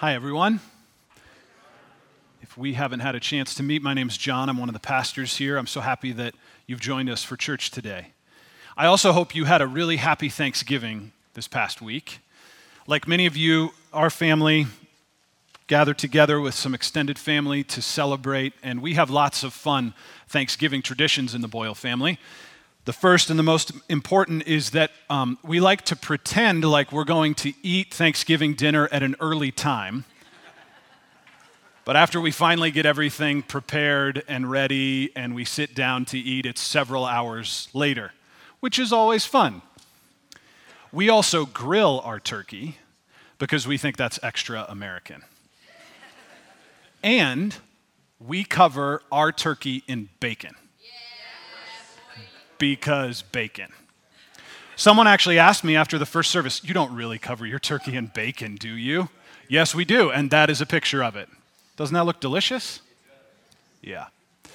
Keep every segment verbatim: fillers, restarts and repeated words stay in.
Hi, everyone. If we haven't had a chance to meet, my name's John. I'm one of the pastors here. I'm so happy that you've joined us for church today. I also hope you had a really happy Thanksgiving this past week. Like many of you, our family gathered together with some extended family to celebrate, and we have lots of fun Thanksgiving traditions in the Boyle family. The first and the most important is that um, we like to pretend like we're going to eat Thanksgiving dinner at an early time. But after we finally get everything prepared and ready and we sit down to eat, it's several hours later, which is always fun. We also grill our turkey because we think that's extra American. And we cover our turkey in bacon. Because bacon. Someone actually asked me after the first service, you don't really cover your turkey in bacon, do you? Yes, we do, and that is a picture of it. Doesn't that look delicious? Yeah.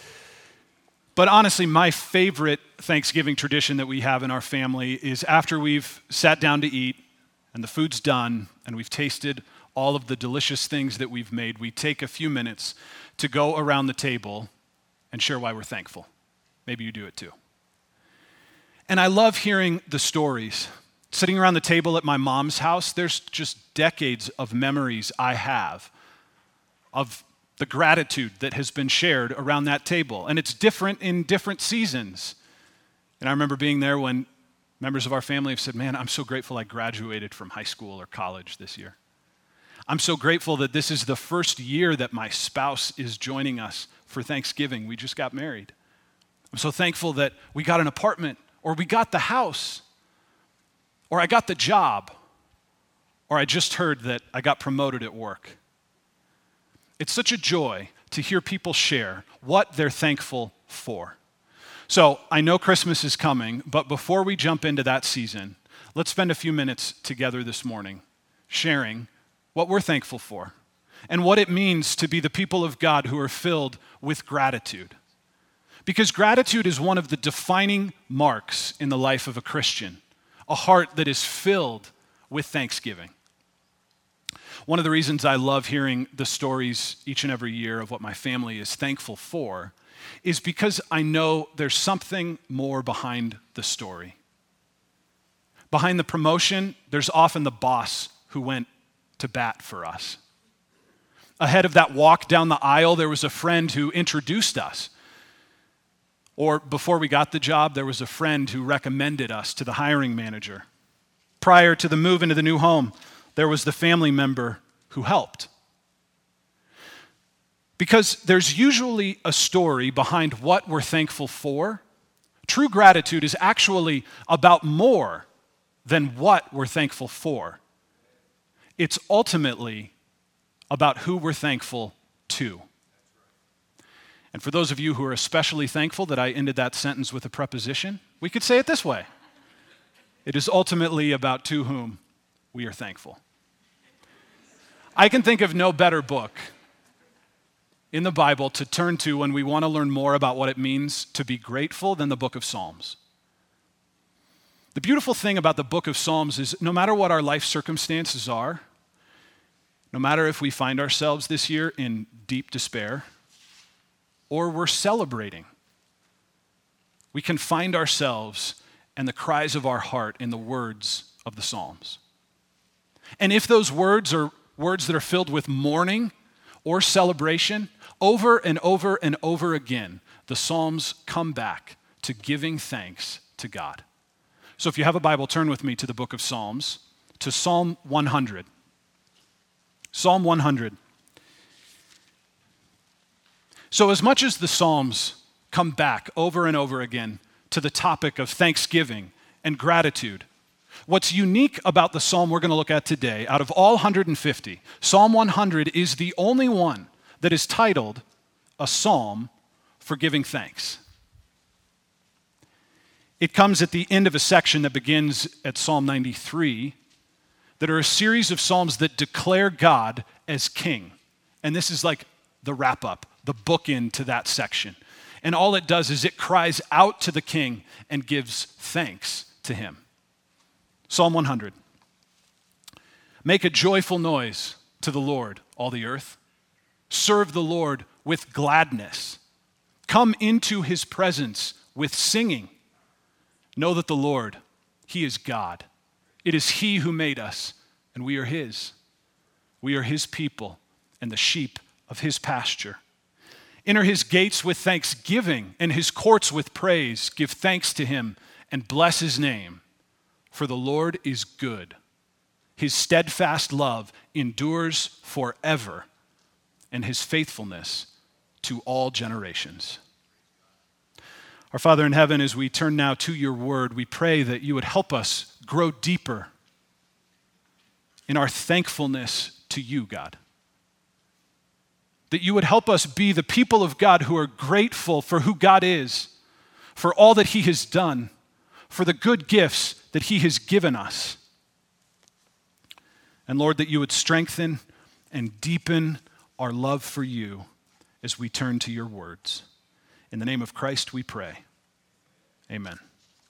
But honestly, my favorite Thanksgiving tradition that we have in our family is after we've sat down to eat and the food's done and we've tasted all of the delicious things that we've made, we take a few minutes to go around the table and share why we're thankful. Maybe you do it too. And I love hearing the stories. Sitting around the table at my mom's house, there's just decades of memories I have of the gratitude that has been shared around that table. And it's different in different seasons. And I remember being there when members of our family have said, man, I'm so grateful I graduated from high school or college this year. I'm so grateful that this is the first year that my spouse is joining us for Thanksgiving. We just got married. I'm so thankful that we got an apartment, or we got the house, or I got the job, or I just heard that I got promoted at work. It's such a joy to hear people share what they're thankful for. So I know Christmas is coming, but before we jump into that season, let's spend a few minutes together this morning sharing what we're thankful for and what it means to be the people of God who are filled with gratitude. Because gratitude is one of the defining marks in the life of a Christian, a heart that is filled with thanksgiving. One of the reasons I love hearing the stories each and every year of what my family is thankful for is because I know there's something more behind the story. Behind the promotion, there's often the boss who went to bat for us. Ahead of that walk down the aisle, there was a friend who introduced us. Or before we got the job, there was a friend who recommended us to the hiring manager. Prior to the move into the new home, there was the family member who helped. Because there's usually a story behind what we're thankful for. True gratitude is actually about more than what we're thankful for. It's ultimately about who we're thankful to. And for those of you who are especially thankful that I ended that sentence with a preposition, we could say it this way. It is ultimately about to whom we are thankful. I can think of no better book in the Bible to turn to when we want to learn more about what it means to be grateful than the book of Psalms. The beautiful thing about the book of Psalms is no matter what our life circumstances are, no matter if we find ourselves this year in deep despair, or we're celebrating, we can find ourselves and the cries of our heart in the words of the Psalms. And if those words are words that are filled with mourning or celebration, over and over and over again, the Psalms come back to giving thanks to God. So if you have a Bible, turn with me to the book of Psalms, to Psalm one hundred. Psalm one hundred. So as much as the Psalms come back over and over again to the topic of thanksgiving and gratitude, what's unique about the psalm we're going to look at today, out of all one hundred fifty, Psalm one hundred is the only one that is titled a psalm for giving thanks. It comes at the end of a section that begins at Psalm ninety-three, that are a series of psalms that declare God as king. And this is like the wrap-up, the bookend to that section. And all it does is it cries out to the king and gives thanks to him. Psalm one hundred. Make a joyful noise to the Lord, all the earth. Serve the Lord with gladness. Come into his presence with singing. Know that the Lord, he is God. It is he who made us, and we are his. We are his people and the sheep of his pasture. Enter his gates with thanksgiving and his courts with praise. Give thanks to him and bless his name. For the Lord is good. His steadfast love endures forever, and his faithfulness to all generations. Our Father in heaven, as we turn now to your word, we pray that you would help us grow deeper in our thankfulness to you, God. That you would help us be the people of God who are grateful for who God is, for all that he has done, for the good gifts that he has given us. And Lord, that you would strengthen and deepen our love for you as we turn to your words. In the name of Christ we pray. Amen.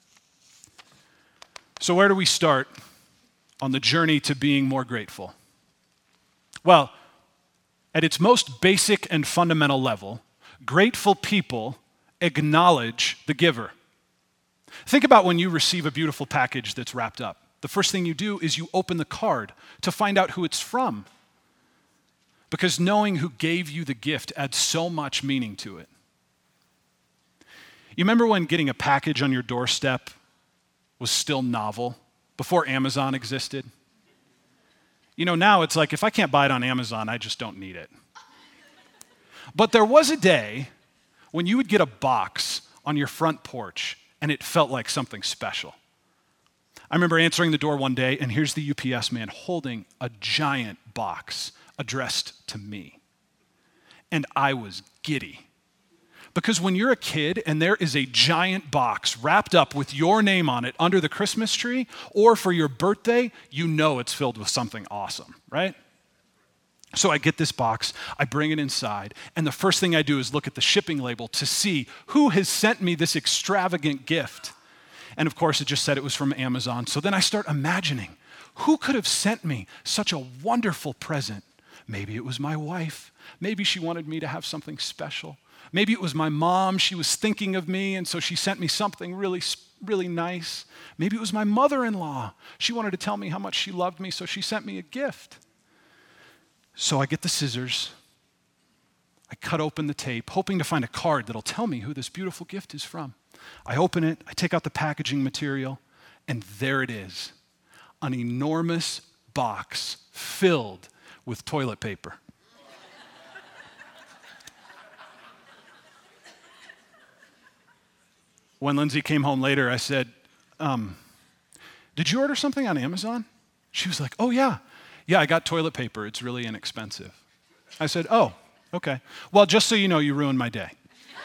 So where do we start on the journey to being more grateful? Well, at its most basic and fundamental level, grateful people acknowledge the giver. Think about when you receive a beautiful package that's wrapped up. The first thing you do is you open the card to find out who it's from, because knowing who gave you the gift adds so much meaning to it. You remember when getting a package on your doorstep was still novel, before Amazon existed? You know, now it's like, if I can't buy it on Amazon, I just don't need it. But there was a day when you would get a box on your front porch and it felt like something special. I remember answering the door one day, and here's the U P S man holding a giant box addressed to me. And I was giddy. Because when you're a kid and there is a giant box wrapped up with your name on it under the Christmas tree, or for your birthday, you know it's filled with something awesome, right? So I get this box, I bring it inside, and the first thing I do is look at the shipping label to see who has sent me this extravagant gift. And of course, it just said it was from Amazon. So then I start imagining, who could have sent me such a wonderful present? Maybe it was my wife. Maybe she wanted me to have something special. Maybe it was my mom. She was thinking of me, and so she sent me something really, really nice. Maybe it was my mother-in-law. She wanted to tell me how much she loved me, so she sent me a gift. So I get the scissors. I cut open the tape, hoping to find a card that'll tell me who this beautiful gift is from. I open it, I take out the packaging material, and there it is, an enormous box filled with toilet paper. When Lindsay came home later, I said, um, did you order something on Amazon? She was like, oh yeah. Yeah, I got toilet paper. It's really inexpensive. I said, oh, okay. Well, just so you know, you ruined my day.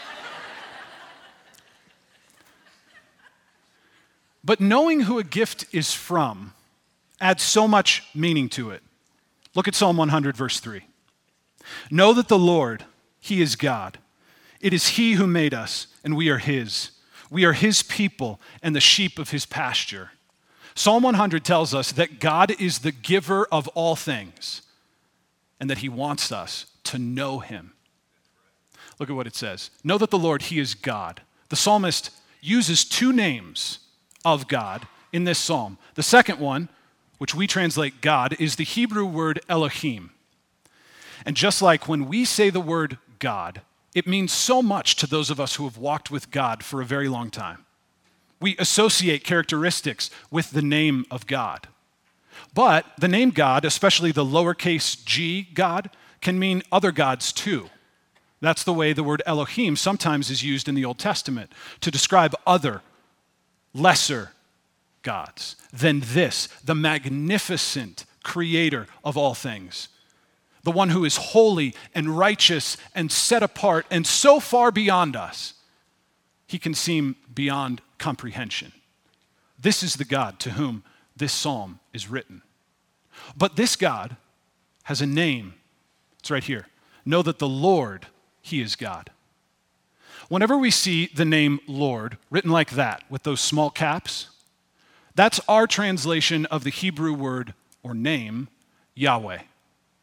But knowing who a gift is from adds so much meaning to it. Look at Psalm one hundred, verse three. Know that the Lord, he is God. It is he who made us, and we are his. We are his people and the sheep of his pasture. Psalm one hundred tells us that God is the giver of all things and that he wants us to know him. Look at what it says. Know that the Lord, he is God. The psalmist uses two names of God in this psalm. The second one, which we translate God, is the Hebrew word Elohim. And just like when we say the word God, it means so much to those of us who have walked with God for a very long time. We associate characteristics with the name of God. But the name God, especially the lowercase g God, can mean other gods too. That's the way the word Elohim sometimes is used in the Old Testament to describe other, lesser gods than this, the magnificent creator of all things. The one who is holy and righteous and set apart and so far beyond us, he can seem beyond comprehension. This is the God to whom this psalm is written. But this God has a name. It's right here. Know that the Lord, he is God. Whenever we see the name Lord written like that with those small caps, that's our translation of the Hebrew word or name, Yahweh.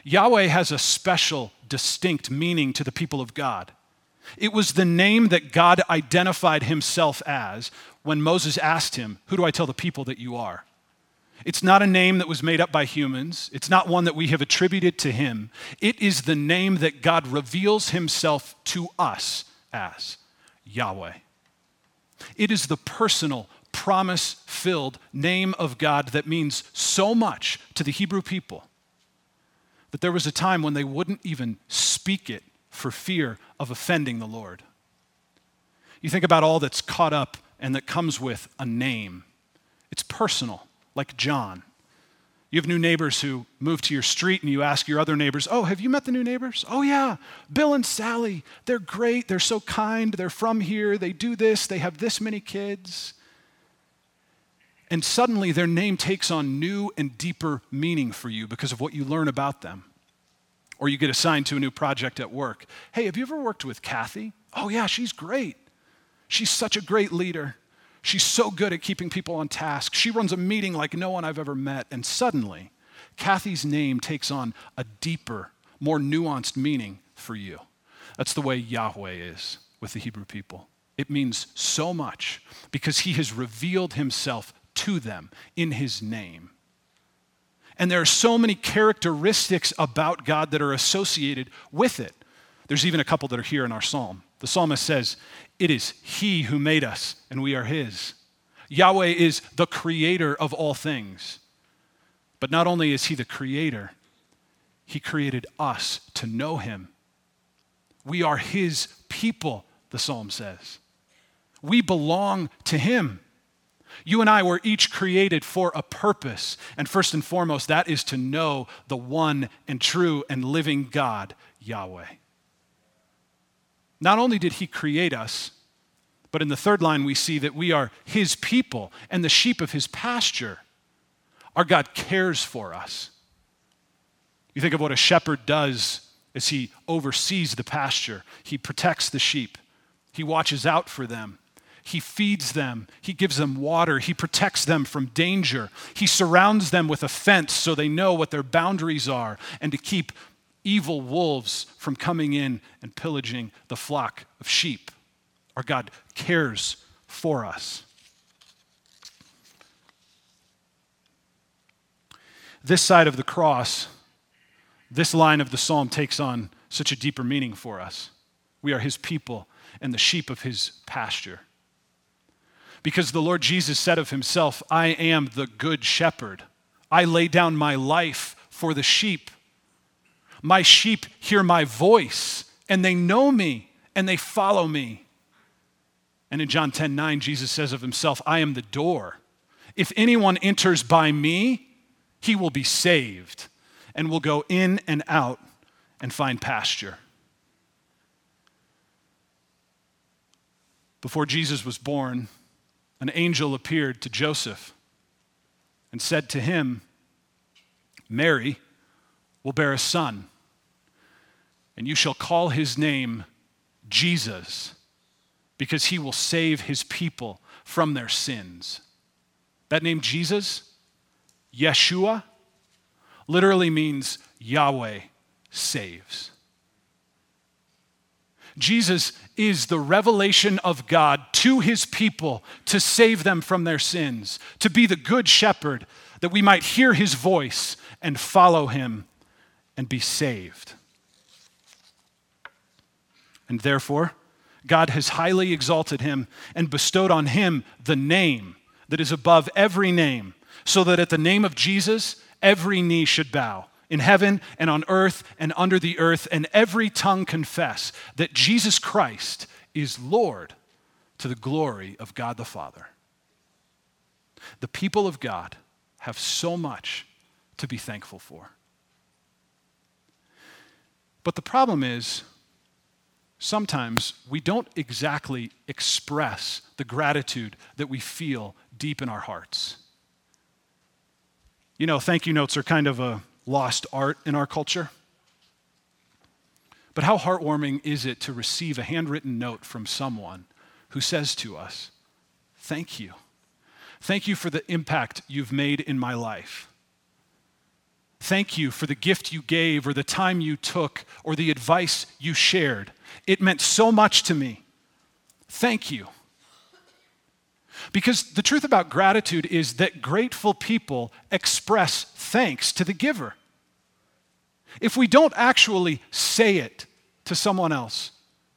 Yahweh has a special, distinct meaning to the people of God. It was the name that God identified himself as when Moses asked him, "Who do I tell the people that you are?" It's not a name that was made up by humans. It's not one that we have attributed to him. It is the name that God reveals himself to us as Yahweh. It is the personal, promise-filled name of God that means so much to the Hebrew people that there was a time when they wouldn't even speak it for fear of offending the Lord. You think about all that's caught up and that comes with a name. It's personal, like John. You have new neighbors who move to your street and you ask your other neighbors, "Oh, have you met the new neighbors?" "Oh yeah, Bill and Sally. They're great. They're so kind. They're from here. They do this. They have this many kids." And suddenly their name takes on new and deeper meaning for you because of what you learn about them. Or you get assigned to a new project at work. "Hey, have you ever worked with Kathy?" "Oh yeah, she's great. She's such a great leader. She's so good at keeping people on task. She runs a meeting like no one I've ever met." And suddenly, Kathy's name takes on a deeper, more nuanced meaning for you. That's the way Yahweh is with the Hebrew people. It means so much because he has revealed himself to them in his name. And there are so many characteristics about God that are associated with it. There's even a couple that are here in our psalm. The psalmist says, "It is he who made us, and we are his." Yahweh is the creator of all things. But not only is he the creator, he created us to know him. We are his people, the psalm says. We belong to him. You and I were each created for a purpose. And first and foremost, that is to know the one and true and living God, Yahweh. Not only did he create us, but in the third line we see that we are his people and the sheep of his pasture. Our God cares for us. You think of what a shepherd does as he oversees the pasture. He protects the sheep. He watches out for them. He feeds them. He gives them water. He protects them from danger. He surrounds them with a fence so they know what their boundaries are and to keep evil wolves from coming in and pillaging the flock of sheep. Our God cares for us. This side of the cross, this line of the psalm takes on such a deeper meaning for us. We are his people and the sheep of his pasture. Because the Lord Jesus said of himself, "I am the good shepherd. I lay down my life for the sheep. My sheep hear my voice, and they know me, and they follow me." And in John ten nine, Jesus says of himself, "I am the door. If anyone enters by me, he will be saved, and will go in and out and find pasture." Before Jesus was born, an angel appeared to Joseph and said to him, "Mary will bear a son, and you shall call his name Jesus, because he will save his people from their sins." That name Jesus, Yeshua, literally means Yahweh saves. Jesus is the revelation of God to his people to save them from their sins, to be the good shepherd that we might hear his voice and follow him and be saved. And therefore, God has highly exalted him and bestowed on him the name that is above every name, so that at the name of Jesus, every knee should bow, in heaven and on earth and under the earth, and every tongue confess that Jesus Christ is Lord, to the glory of God the Father. The people of God have so much to be thankful for. But the problem is, sometimes we don't exactly express the gratitude that we feel deep in our hearts. You know, thank you notes are kind of a lost art in our culture. But how heartwarming is it to receive a handwritten note from someone who says to us, "Thank you. Thank you for the impact you've made in my life. Thank you for the gift you gave or the time you took or the advice you shared. It meant so much to me. Thank you. Because the truth about gratitude is that grateful people express thanks to the giver. If we don't actually say it to someone else,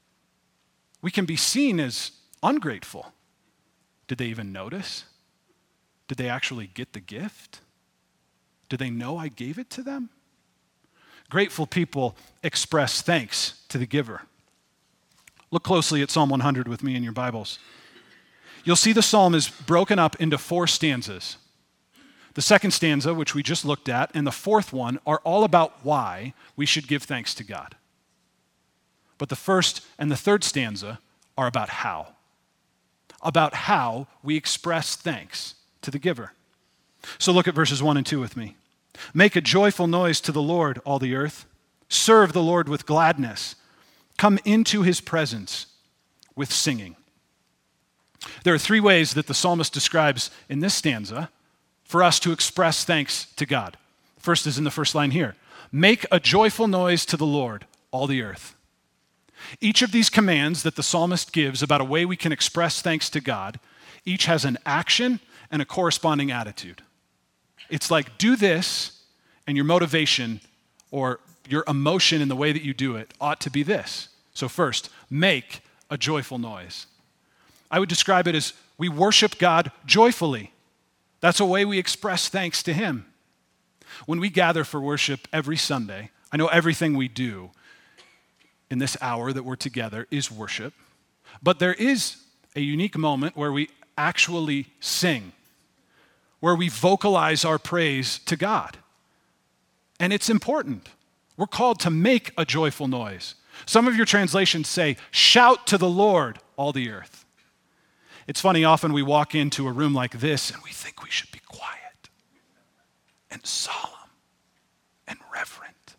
we can be seen as ungrateful. Did they even notice? Did they actually get the gift? Did they know I gave it to them? Grateful people express thanks to the giver. Look closely at Psalm one hundred with me in your Bibles. You'll see the psalm is broken up into four stanzas. The second stanza, which we just looked at, and the fourth one are all about why we should give thanks to God. But the first and the third stanza are about how. About how we express thanks to the giver. So look at verses one and two with me. Make a joyful noise to the Lord, all the earth. Serve the Lord with gladness. Come into his presence with singing. There are three ways that the psalmist describes in this stanza for us to express thanks to God. First is in the first line here. Make a joyful noise to the Lord, all the earth. Each of these commands that the psalmist gives about a way we can express thanks to God, each has an action and a corresponding attitude. It's like, do this, and your motivation or your emotion in the way that you do it ought to be this. So first, make a joyful noise. I would describe it as we worship God joyfully. That's a way we express thanks to him. When we gather for worship every Sunday, I know everything we do in this hour that we're together is worship, but there is a unique moment where we actually sing, where we vocalize our praise to God. And it's important. We're called to make a joyful noise. Some of your translations say, shout to the Lord, all the earth. It's funny, often we walk into a room like this and we think we should be quiet and solemn and reverent.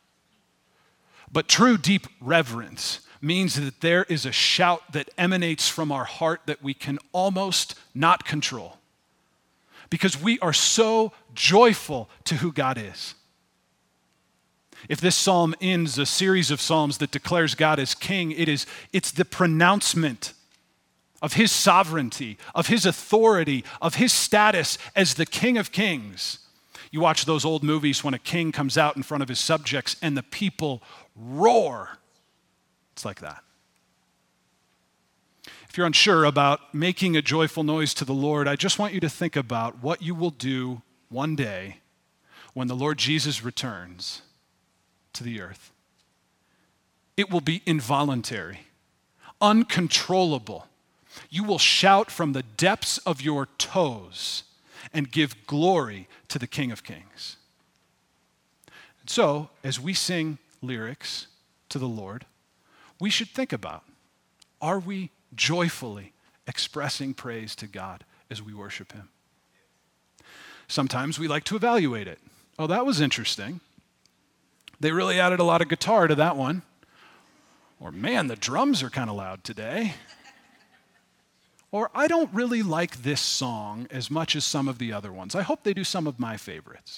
But true deep reverence means that there is a shout that emanates from our heart that we can almost not control, because we are so joyful to who God is. If this psalm ends a series of psalms that declares God as king, it is, it's the pronouncement of his sovereignty, of his authority, of his status as the King of Kings. You watch those old movies when a king comes out in front of his subjects and the people roar. It's like that. If you're unsure about making a joyful noise to the Lord, I just want you to think about what you will do one day when the Lord Jesus returns to the earth. It will be involuntary, uncontrollable. You will shout from the depths of your toes and give glory to the King of Kings. And so, as we sing lyrics to the Lord, we should think about, are we joyfully expressing praise to God as we worship him? Sometimes we like to evaluate it. Oh, that was interesting. They really added a lot of guitar to that one. Or, man, the drums are kind of loud today. Or, I don't really like this song as much as some of the other ones. I hope they do some of my favorites.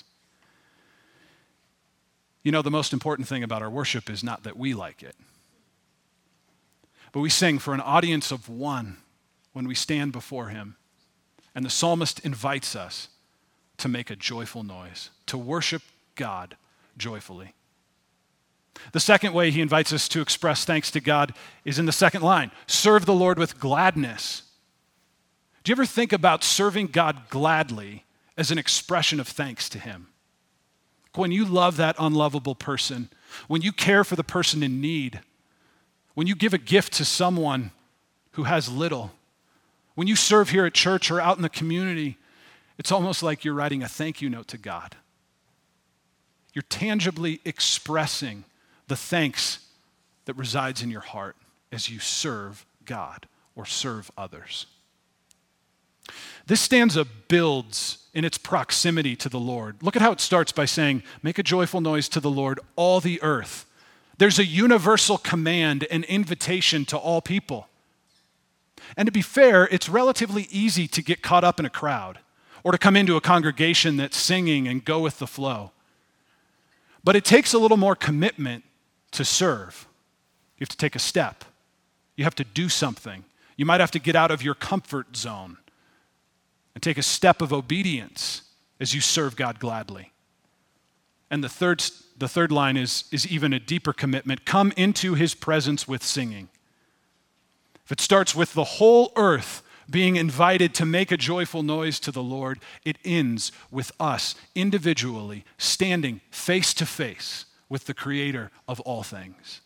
You know, the most important thing about our worship is not that we like it, but we sing for an audience of one when we stand before him. And the psalmist invites us to make a joyful noise, to worship God joyfully. The second way he invites us to express thanks to God is in the second line. Serve the Lord with gladness. Do you ever think about serving God gladly as an expression of thanks to him? When you love that unlovable person, when you care for the person in need, when you give a gift to someone who has little, when you serve here at church or out in the community, it's almost like you're writing a thank you note to God. You're tangibly expressing the thanks that resides in your heart as you serve God or serve others. This stanza builds in its proximity to the Lord. Look at how it starts by saying, make a joyful noise to the Lord, all the earth. There's a universal command and invitation to all people. And to be fair, it's relatively easy to get caught up in a crowd or to come into a congregation that's singing and go with the flow. But it takes a little more commitment to serve. You have to take a step. You have to do something. You might have to get out of your comfort zone and take a step of obedience as you serve God gladly. And the third, the third line is, is even a deeper commitment. Come into his presence with singing. If it starts with the whole earth being invited to make a joyful noise to the Lord, it ends with us individually standing face to face with the Creator of all things.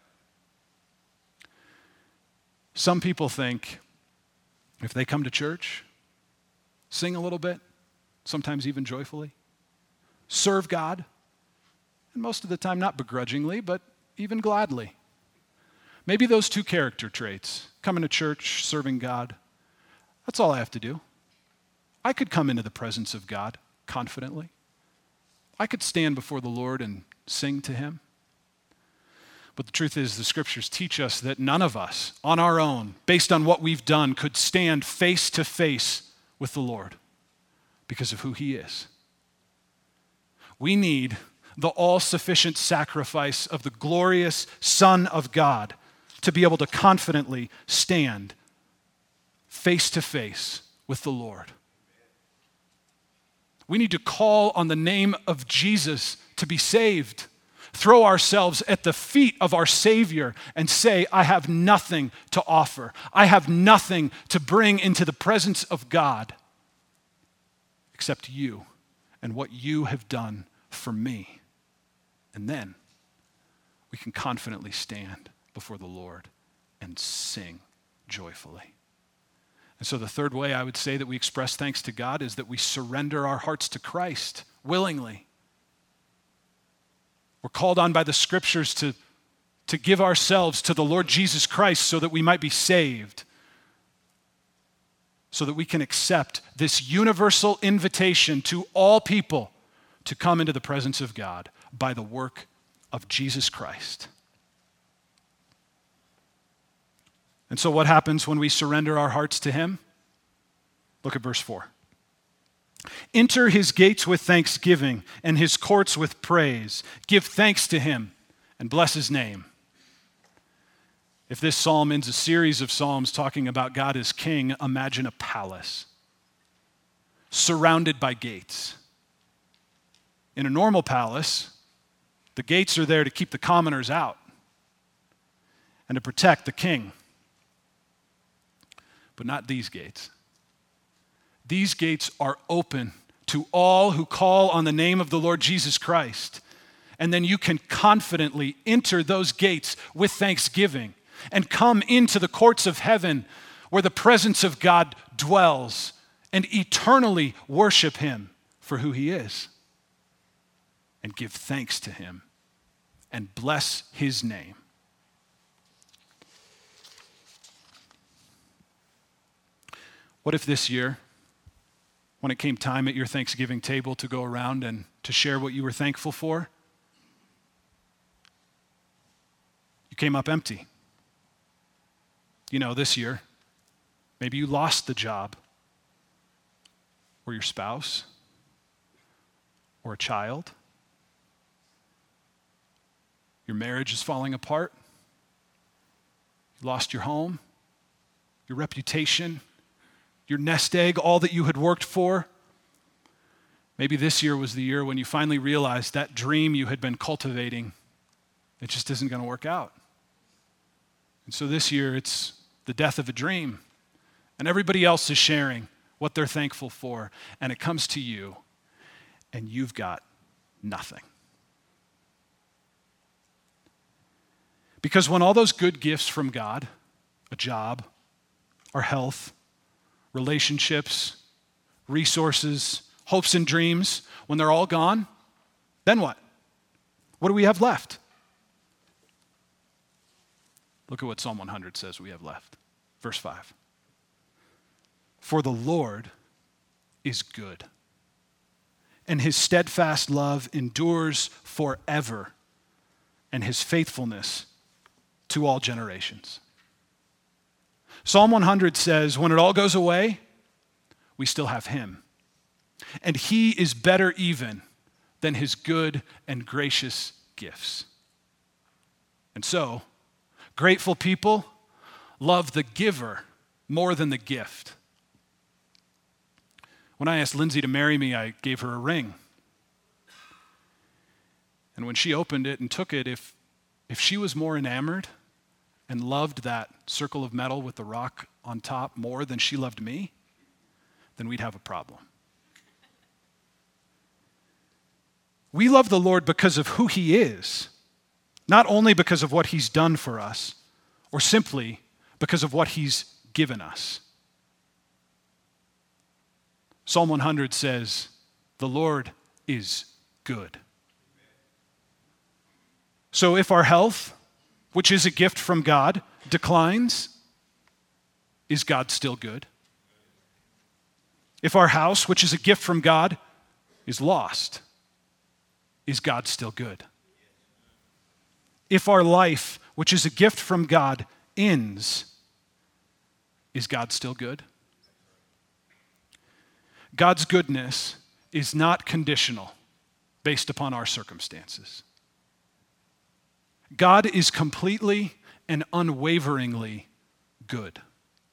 Some people think if they come to church, sing a little bit, sometimes even joyfully, serve God, and most of the time not begrudgingly, but even gladly. Maybe those two character traits, coming to church, serving God, that's all I have to do. I could come into the presence of God confidently. I could stand before the Lord and sing to him. But the truth is, the scriptures teach us that none of us, on our own, based on what we've done, could stand face to face with the Lord because of who he is. We need the all-sufficient sacrifice of the glorious Son of God to be able to confidently stand face to face with the Lord. We need to call on the name of Jesus to be saved. Throw ourselves at the feet of our Savior and say, I have nothing to offer. I have nothing to bring into the presence of God except you and what you have done for me. And then we can confidently stand before the Lord and sing joyfully. And so the third way I would say that we express thanks to God is that we surrender our hearts to Christ willingly. We're called on by the scriptures to, to give ourselves to the Lord Jesus Christ so that we might be saved, so that we can accept this universal invitation to all people to come into the presence of God by the work of Jesus Christ. And so what happens when we surrender our hearts to him? Look at verse four. Enter his gates with thanksgiving and his courts with praise. Give thanks to him and bless his name. If this psalm ends a series of psalms talking about God as king, imagine a palace surrounded by gates. In a normal palace, the gates are there to keep the commoners out and to protect the king. But not these gates. These gates are open to all who call on the name of the Lord Jesus Christ. And then you can confidently enter those gates with thanksgiving and come into the courts of heaven where the presence of God dwells and eternally worship him for who he is and give thanks to him and bless his name. What if this year, when it came time at your Thanksgiving table to go around and to share what you were thankful for, you came up empty? You know, this year, maybe you lost the job, or your spouse, or a child. Your marriage is falling apart. You lost your home, your reputation, your nest egg, all that you had worked for. Maybe this year was the year when you finally realized that dream you had been cultivating, it just isn't going to work out. And so this year it's the death of a dream, and everybody else is sharing what they're thankful for, and it comes to you, and you've got nothing. Because when all those good gifts from God, a job, our health, relationships, resources, hopes and dreams, when they're all gone, then what? What do we have left? Look at what Psalm one hundred says we have left. Verse five. For the Lord is good, and his steadfast love endures forever, and his faithfulness to all generations. Psalm one hundred says, when it all goes away, we still have him. And he is better even than his good and gracious gifts. And so, grateful people love the giver more than the gift. When I asked Lindsay to marry me, I gave her a ring. And when she opened it and took it, if, if she was more enamored and loved that circle of metal with the rock on top more than she loved me, then we'd have a problem. We love the Lord because of who he is, not only because of what he's done for us, or simply because of what he's given us. Psalm one hundred says, "The Lord is good." So if our health, which is a gift from God, declines, is God still good? If our house, which is a gift from God, is lost, is God still good? If our life, which is a gift from God, ends, is God still good? God's goodness is not conditional based upon our circumstances. God is completely and unwaveringly good.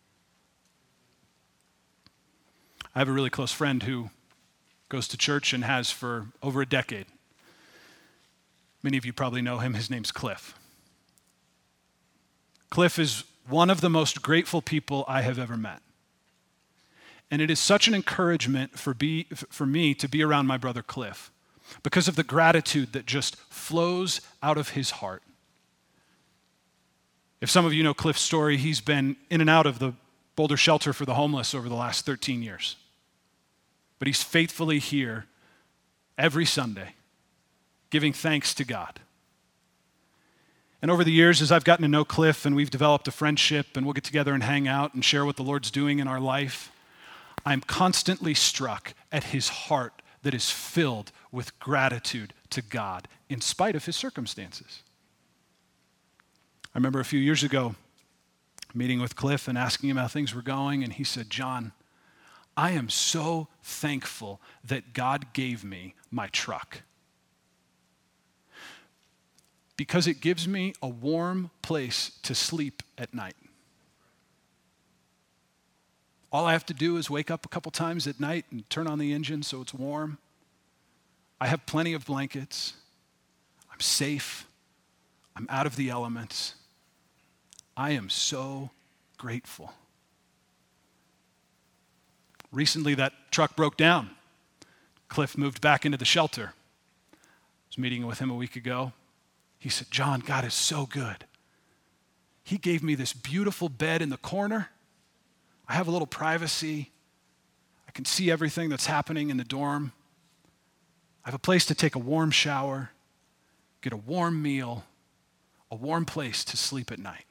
I have a really close friend who goes to church and has for over a decade. Many of you probably know him. His name's Cliff. Cliff is one of the most grateful people I have ever met. And it is such an encouragement for, be, for me to be around my brother Cliff because of the gratitude that just flows out of his heart. If some of you know Cliff's story, he's been in and out of the Boulder Shelter for the Homeless over the last thirteen years. But he's faithfully here every Sunday, giving thanks to God. And over the years, as I've gotten to know Cliff and we've developed a friendship and we'll get together and hang out and share what the Lord's doing in our life, I'm constantly struck at his heart that is filled with gratitude to God in spite of his circumstances. I remember a few years ago meeting with Cliff and asking him how things were going, and he said, "John, I am so thankful that God gave me my truck because it gives me a warm place to sleep at night. All I have to do is wake up a couple times at night and turn on the engine so it's warm. I have plenty of blankets. I'm safe. I'm out of the elements. I am so grateful." Recently, that truck broke down. Cliff moved back into the shelter. I was meeting with him a week ago. He said, "John, God is so good. He gave me this beautiful bed in the corner. I have a little privacy. I can see everything that's happening in the dorm. I have a place to take a warm shower, get a warm meal, a warm place to sleep at night."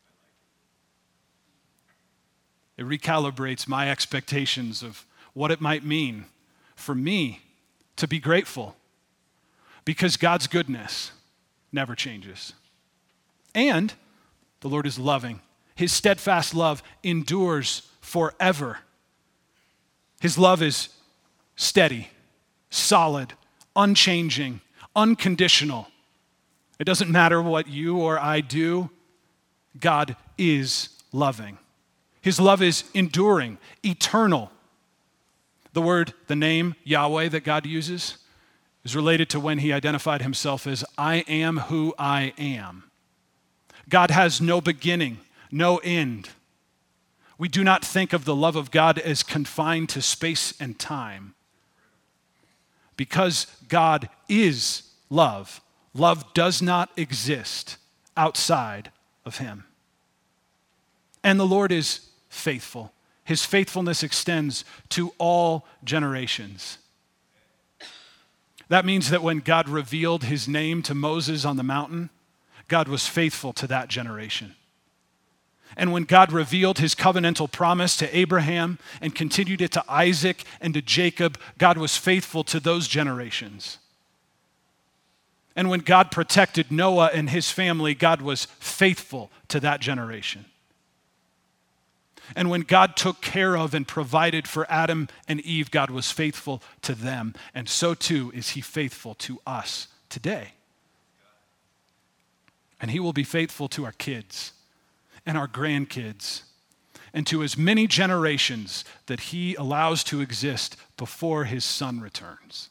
It recalibrates my expectations of what it might mean for me to be grateful because God's goodness never changes. And the Lord is loving. His steadfast love endures forever. His love is steady, solid, unchanging, unconditional. It doesn't matter what you or I do, God is loving. His love is enduring, eternal. The word, the name Yahweh that God uses is related to when he identified himself as I am who I am. God has no beginning, no end. We do not think of the love of God as confined to space and time. Because God is love, love does not exist outside of him. And the Lord is faithful. His faithfulness extends to all generations. That means that when God revealed his name to Moses on the mountain, God was faithful to that generation. And when God revealed his covenantal promise to Abraham and continued it to Isaac and to Jacob, God was faithful to those generations. And when God protected Noah and his family, God was faithful to that generation. And when God took care of and provided for Adam and Eve, God was faithful to them. And so too is he faithful to us today. And he will be faithful to our kids and our grandkids and to as many generations that he allows to exist before his son returns.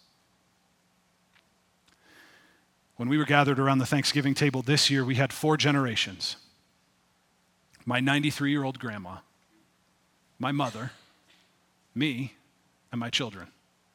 When we were gathered around the Thanksgiving table this year, we had four generations. My ninety-three-year-old grandma, my mother, me, and my children.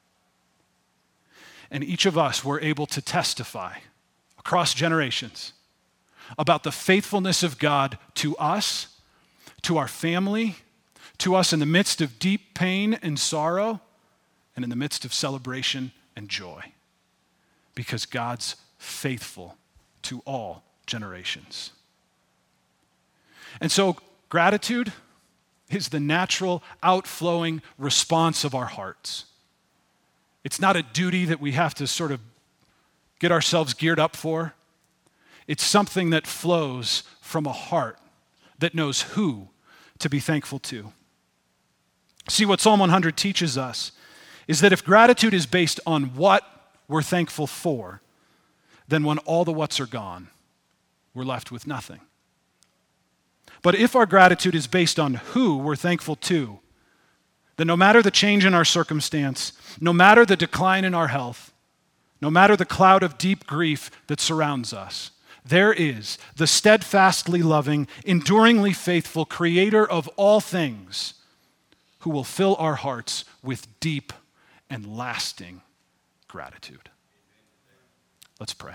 And each of us were able to testify across generations about the faithfulness of God to us, to our family, to us in the midst of deep pain and sorrow, and in the midst of celebration and joy. Because God's faithful to all generations. And so gratitude is the natural outflowing response of our hearts. It's not a duty that we have to sort of get ourselves geared up for. It's something that flows from a heart that knows who to be thankful to. See, what Psalm one hundred teaches us is that if gratitude is based on what we're thankful for, then when all the whats are gone, we're left with nothing. But if our gratitude is based on who we're thankful to, then no matter the change in our circumstance, no matter the decline in our health, no matter the cloud of deep grief that surrounds us, there is the steadfastly loving, enduringly faithful Creator of all things who will fill our hearts with deep and lasting gratitude. Let's pray.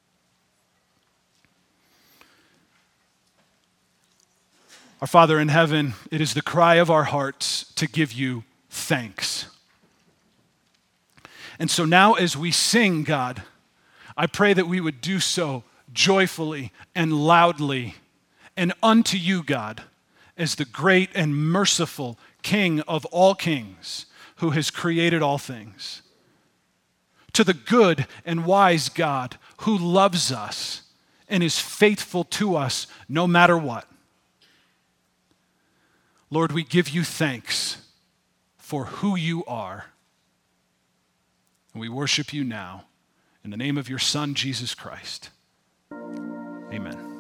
Our Father in heaven, it is the cry of our hearts to give you thanks. And so now as we sing, God, I pray that we would do so joyfully and loudly and unto you, God, as the great and merciful King of all kings who has created all things. To the good and wise God who loves us and is faithful to us no matter what. Lord, we give you thanks for who you are. And we worship you now in the name of your Son, Jesus Christ. Amen.